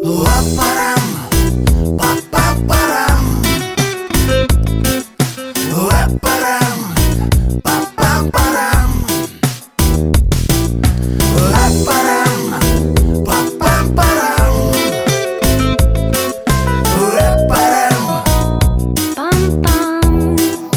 Ла-парам, па-па-парам. Ла-парам, па-па-парам. Ла-парам, па-па-парам. Ла-парам. Пам-пам.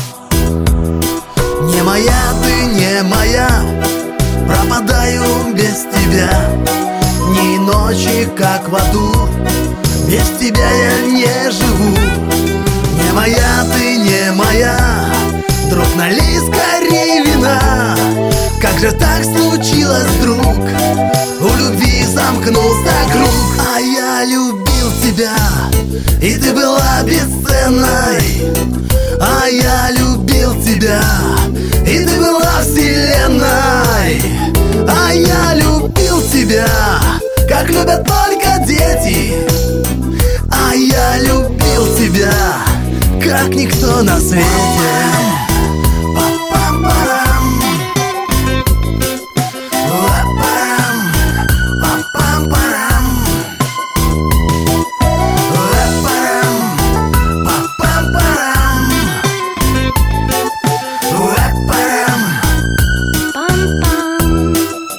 Не моя ты, не моя, пропадаю без тебя. Дни и ночи как в аду, без тебя я не живу. Не моя ты, не моя, друг, налей скорей вина. Как же так случилось, друг? У любви замкнулся круг. А я любил тебя, и ты была бесценной. А я любил тебя, и ты была вселенной. А я любил тебя, как любят только дети. А я любил тебя, как никто на свете. Па-пам-парам. Ла-парам, па-пам-парам. Ла-парам, па-пам-парам. Ла-парам. Пам-пам.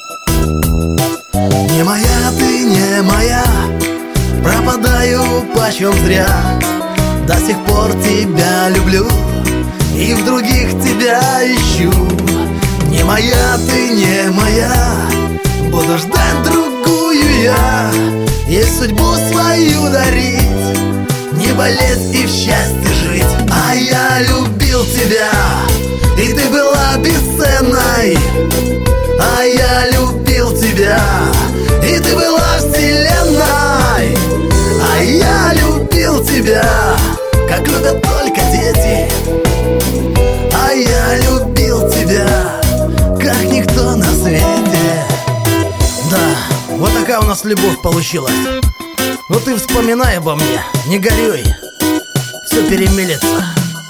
Не моя ты, не моя, пропадаю почем зря. До сих пор тебя люблю и в других тебя ищу. Не моя ты, не моя, буду ждать другую я. И судьбу свою дарить, не болеть и в счастье жить. А я любил тебя, и ты была бесценной. А я любил тебя, и ты была вселенной. А я любил тебя, как любят только дети. А я любил тебя, как никто на свете. Да, вот такая у нас любовь получилась. Вот ты вспоминай обо мне, не горюй, все перемелется.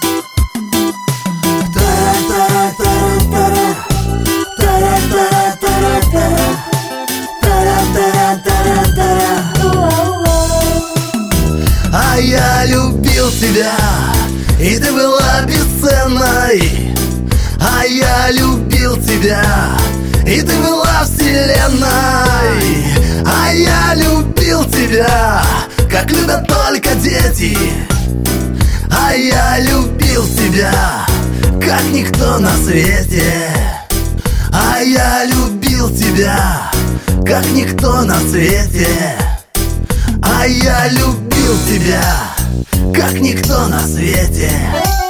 А я любил тебя, и ты была бесценной. А я любил тебя, и ты была вселенной. А я любил тебя, как любят только дети. А я любил тебя, как никто на свете. А я любил тебя, как никто на свете. А я любил тебя, как никто на свете.